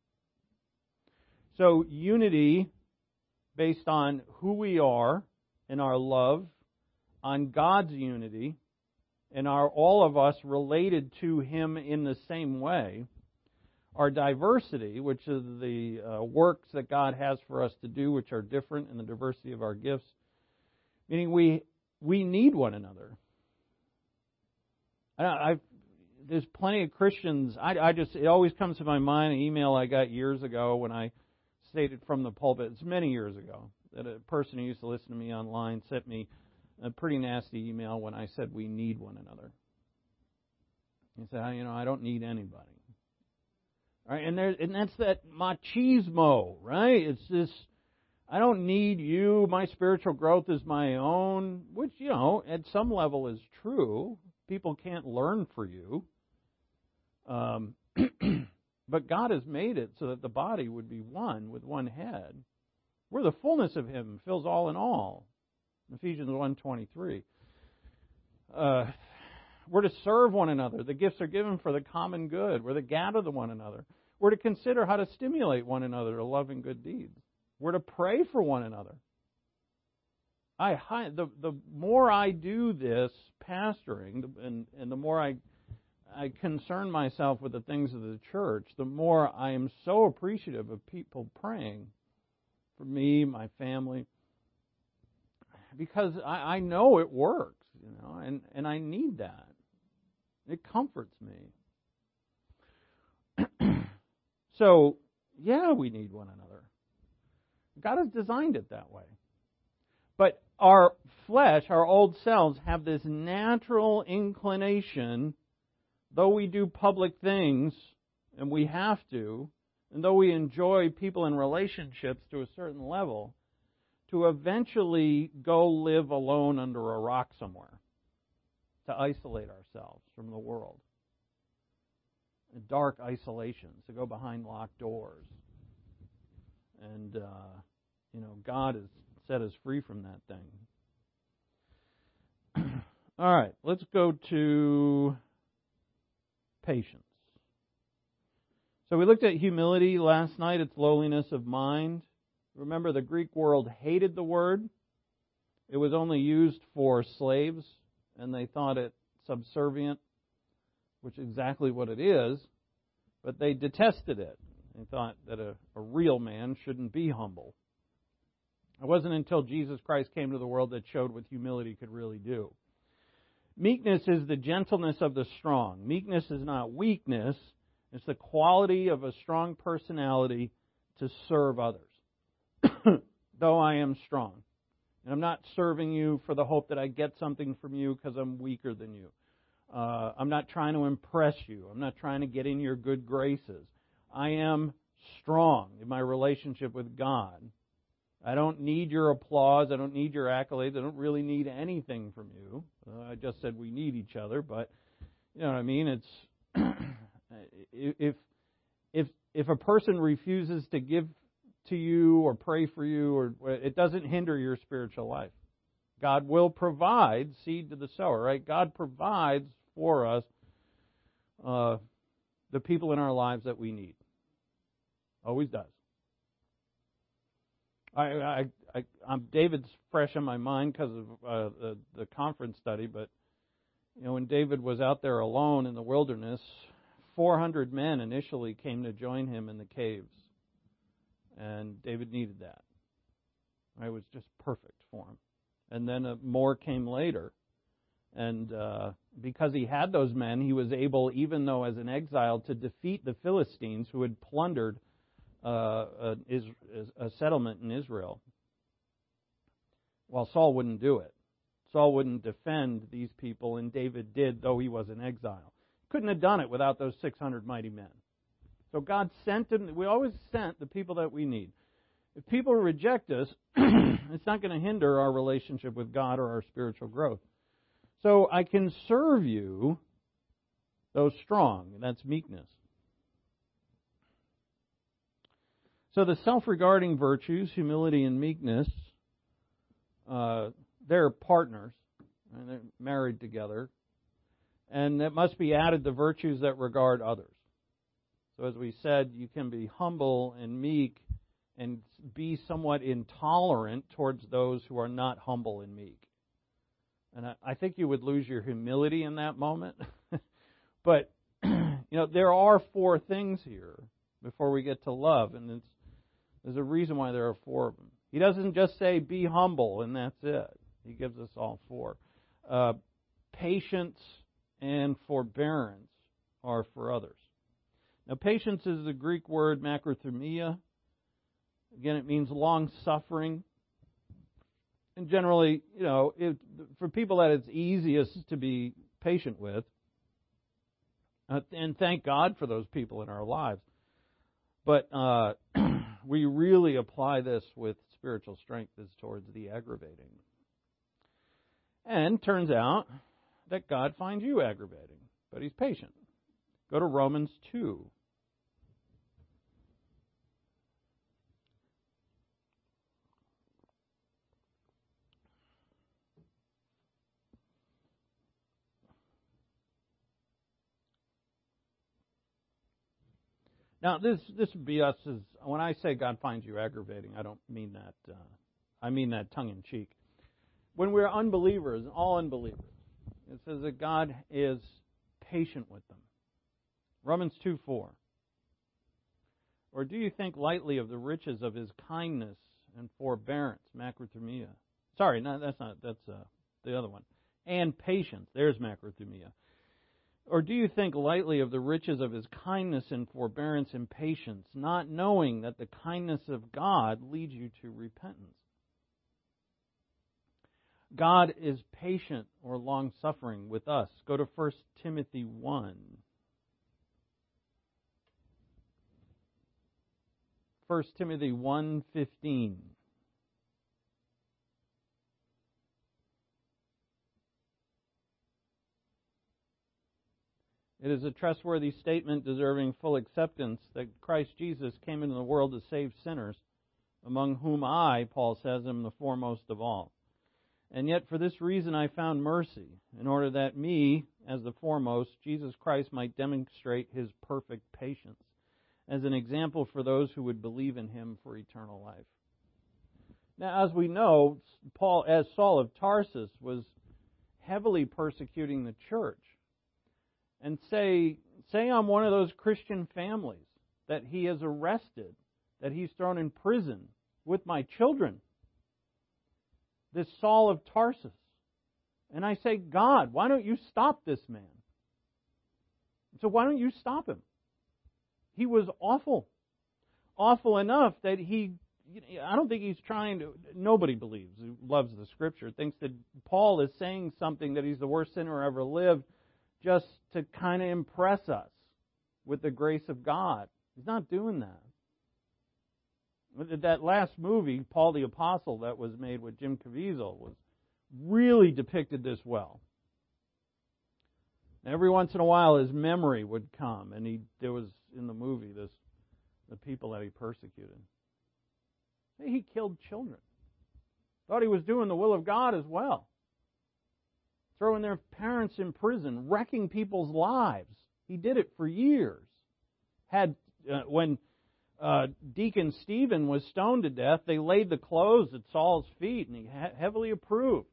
So, unity based on who we are and our love, on God's unity, and our all of us related to Him in the same way. Our diversity, which is the uh, works that God has for us to do, which are different in the diversity of our gifts, meaning we we need one another. I, I've, there's plenty of Christians. I, I just it always comes to my mind an email I got years ago when I stated from the pulpit. It's many years ago that a person who used to listen to me online sent me a pretty nasty email when I said we need one another. He said, you know, I don't need anybody. Right? And there, and that's that machismo, right? It's this, I don't need you, my spiritual growth is my own, which, you know, at some level is true. People can't learn for you. Um, but God has made it so that the body would be one with one head. We're the fullness of Him, fills all in all. Ephesians one twenty-three. Uh, we're to serve one another. The gifts are given for the common good. We're to gather to one another. We're to consider how to stimulate one another to love and good deeds. We're to pray for one another. I the the more I do this pastoring, and and the more I I concern myself with the things of the church, the more I am so appreciative of people praying for me, my family, because I, I know it works, you know, and, and I need that. It comforts me. So, yeah, we need one another. God has designed it that way. But our flesh, our old selves, have this natural inclination, though we do public things, and we have to, and though we enjoy people and relationships to a certain level, to eventually go live alone under a rock somewhere, to isolate ourselves from the world. Dark isolations, to go behind locked doors. And, uh, you know, God has set us free from that thing. All right, let's go to patience. So we looked at humility last night. It's lowliness of mind. Remember, the Greek world hated the word. It was only used for slaves, and they thought it subservient, which is exactly what it is, but they detested it. They thought that a, a real man shouldn't be humble. It wasn't until Jesus Christ came to the world that showed what humility could really do. Meekness is the gentleness of the strong. Meekness is not weakness. It's the quality of a strong personality to serve others. Though I am strong. And I'm not serving you for the hope that I get something from you because I'm weaker than you. Uh, I'm not trying to impress you. I'm not trying to get in your good graces. I am strong in my relationship with God. I don't need your applause. I don't need your accolades. I don't really need anything from you. Uh, I just said we need each other, but you know what I mean? It's if if if a person refuses to give to you or pray for you, or it doesn't hinder your spiritual life. God will provide seed to the sower, right? God provides for us uh, the people in our lives that we need. Always does. I, I, I, I'm, David's fresh in my mind because of uh, the, the conference study, but you know, when David was out there alone in the wilderness, four hundred men initially came to join him in the caves. And David needed that. It was just perfect for him. And then uh, more came later. And uh, because he had those men, he was able, even though as an exile, to defeat the Philistines who had plundered uh, a, a settlement in Israel. While Saul wouldn't do it. Saul wouldn't defend these people, and David did, though he was in exile. Couldn't have done it without those six hundred mighty men. So God sent them. We always sent the people that we need. If people reject us, it's not going to hinder our relationship with God or our spiritual growth. So I can serve you, though strong. And that's meekness. So the self-regarding virtues, humility and meekness, uh, they're partners. And they're married together. And that must be added to virtues that regard others. So as we said, you can be humble and meek and be somewhat intolerant towards those who are not humble and meek. And I, I think you would lose your humility in that moment. But, you know, there are four things here before we get to love, and it's, there's a reason why there are four of them. He doesn't just say, be humble, and that's it. He gives us all four. Uh, patience and forbearance are for others. Now, patience is the Greek word makrothumia. Again, it means long-suffering. And generally, you know, it, for people that it's easiest to be patient with, uh, and thank God for those people in our lives. But uh, we really apply this with spiritual strength is towards the aggravating. And turns out that God finds you aggravating, but He's patient. Go to Romans two. Now, this this would be us as when I say God finds you aggravating, I don't mean that. Uh, I mean that tongue in cheek. When we're unbelievers, all unbelievers, it says that God is patient with them. Romans two four. Or do you think lightly of the riches of His kindness and forbearance, makrothumia? Sorry, no, that's not. That's uh, the other one. And patience. There's makrothumia. Or do you think lightly of the riches of His kindness and forbearance and patience, not knowing that the kindness of God leads you to repentance? God is patient or long-suffering with us. Go to First Timothy one. First Timothy one fifteen. It is a trustworthy statement deserving full acceptance that Christ Jesus came into the world to save sinners, among whom I, Paul says, am the foremost of all. And yet for this reason I found mercy, in order that me, as the foremost, Jesus Christ might demonstrate His perfect patience, as an example for those who would believe in Him for eternal life. Now, as we know, Paul, as Saul of Tarsus, was heavily persecuting the church. And say, say I'm one of those Christian families that he has arrested, that he's thrown in prison with my children. This Saul of Tarsus. And I say, God, why don't you stop this man? So why don't you stop him? He was awful. Awful enough that he, I don't think he's trying to, nobody believes, who loves the Scripture, thinks that Paul is saying something that he's the worst sinner ever lived, just to kind of impress us with the grace of God. He's not doing that. That last movie, Paul the Apostle, that was made with Jim Caviezel, was really depicted this well. Every once in a while, his memory would come, and he there was in the movie this the people that he persecuted. He killed children. Thought he was doing the will of God as well. Throwing their parents in prison, wrecking people's lives. He did it for years. Had uh, when uh, Deacon Stephen was stoned to death, they laid the clothes at Saul's feet, and he ha- heavily approved.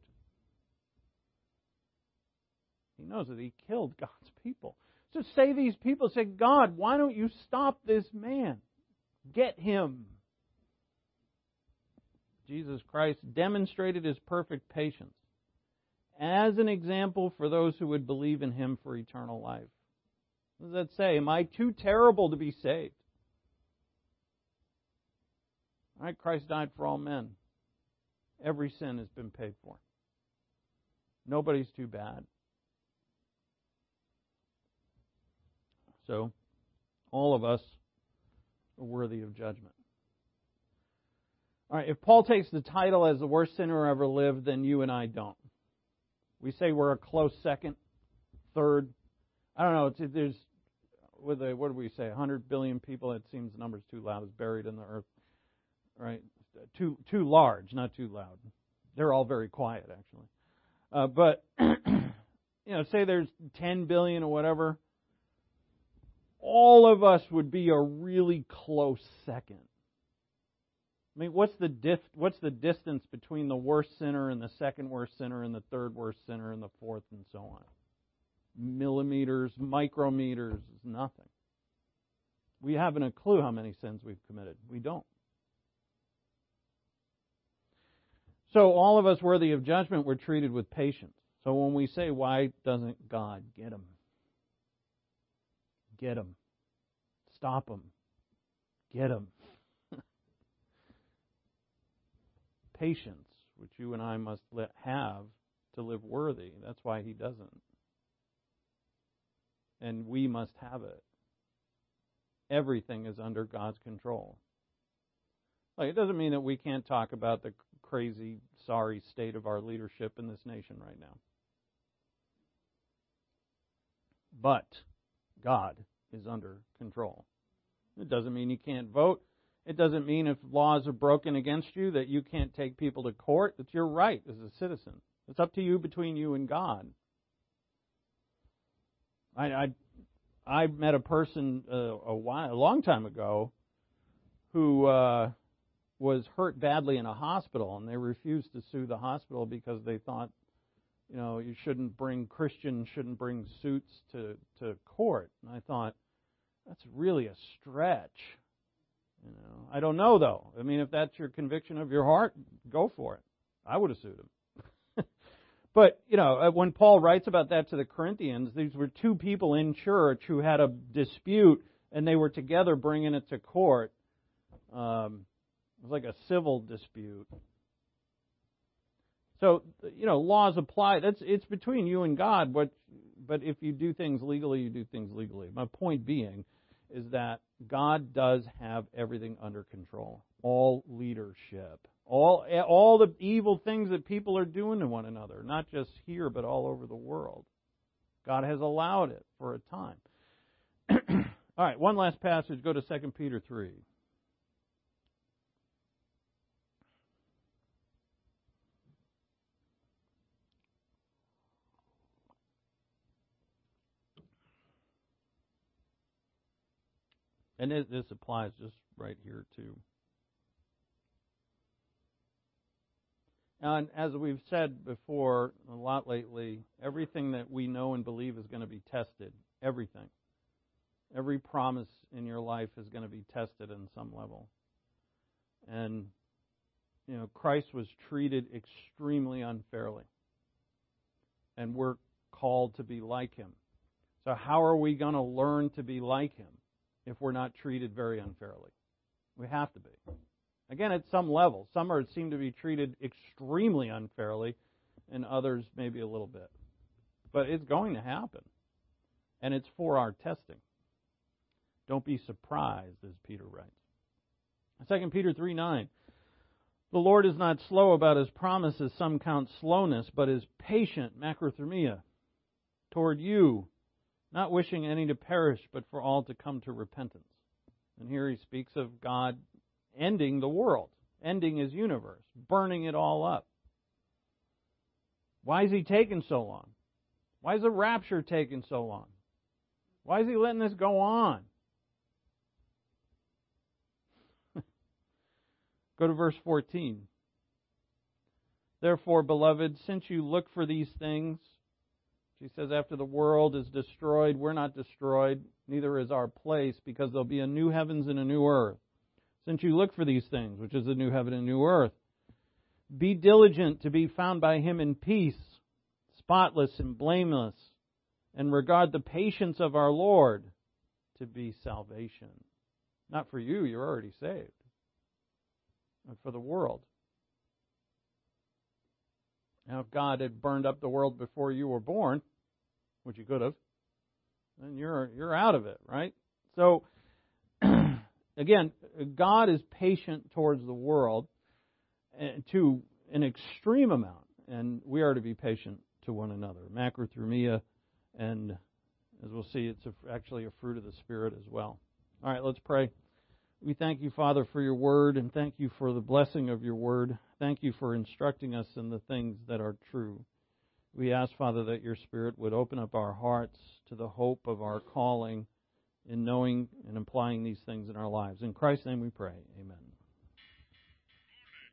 He knows that he killed God's people. So say these people, say, God, why don't you stop this man? Get him. Jesus Christ demonstrated His perfect patience as an example for those who would believe in Him for eternal life. What does that say? Am I too terrible to be saved? All right, Christ died for all men. Every sin has been paid for. Nobody's too bad. So, all of us are worthy of judgment. All right, if Paul takes the title as the worst sinner ever lived, then you and I don't. We say we're a close second, third. I don't know. It's, there's, with a, what do we say, one hundred billion people. It seems the number's too loud. Is buried in the earth, right? Too too large, not too loud. They're all very quiet, actually. Uh, but you know, say there's ten billion or whatever. All of us would be a really close second. I mean, what's the dif- what's the distance between the worst sinner and the second worst sinner and the third worst sinner and the fourth and so on? Millimeters, micrometers is nothing. We haven't a clue how many sins we've committed. We don't. So all of us worthy of judgment were treated with patience. So when we say, why doesn't God get them? Get them. Stop them. Get them. Patience, which you and I must have to live worthy. That's why He doesn't. And we must have it. Everything is under God's control. Like, it doesn't mean that we can't talk about the crazy, sorry state of our leadership in this nation right now. But God is under control. It doesn't mean you can't vote. It doesn't mean if laws are broken against you that you can't take people to court. It's your right as a citizen. It's up to you, between you and God. I I, I met a person uh, a while, a long time ago, who uh, was hurt badly in a hospital, and they refused to sue the hospital because they thought, you know, you shouldn't bring Christians shouldn't bring suits to to court. And I thought, that's really a stretch. You know, I don't know though. I mean, if that's your conviction of your heart, go for it. I would have sued him. But, you know, when Paul writes about that to the Corinthians, these were two people in church who had a dispute, and they were together bringing it to court. Um, it was like a civil dispute. So, you know, laws apply. That's it's between you and God. But, but if you do things legally, you do things legally. My point being is that God does have everything under control. All leadership. All all the evil things that people are doing to one another, not just here, but all over the world. God has allowed it for a time. All right, one last passage. Go to Second Peter three. And this, this applies just right here, too. And as we've said before a lot lately, everything that we know and believe is going to be tested. Everything. Every promise in your life is going to be tested in some level. And, you know, Christ was treated extremely unfairly. And we're called to be like Him. So how are we going to learn to be like Him if we're not treated very unfairly? We have to be. Again, at some level. Some are seem to be treated extremely unfairly, and others maybe a little bit. But it's going to happen. And it's for our testing. Don't be surprised, as Peter writes. Second Peter three nine. The Lord is not slow about His promises, some count slowness, but is patient, macrothermia, toward you, not wishing any to perish, but for all to come to repentance. And here he speaks of God ending the world, ending His universe, burning it all up. Why is He taking so long? Why is the rapture taking so long? Why is He letting this go on? Go to verse fourteen. Therefore, beloved, since you look for these things, she says, after the world is destroyed, we're not destroyed, neither is our place, because there'll be a new heavens and a new earth. Since you look for these things, which is a new heaven and new earth, be diligent to be found by Him in peace, spotless and blameless, and regard the patience of our Lord to be salvation. Not for you, you're already saved, but for the world. Now, if God had burned up the world before you were born, which He could have, then you're you're out of it, right? So, again, God is patient towards the world to an extreme amount, and we are to be patient to one another. Macrothumia, and as we'll see, it's a, actually a fruit of the Spirit as well. All right, let's pray. We thank you, Father, for your word, and thank you for the blessing of your word. Thank you for instructing us in the things that are true. We ask, Father, that your Spirit would open up our hearts to the hope of our calling in knowing and applying these things in our lives. In Christ's name we pray. Amen.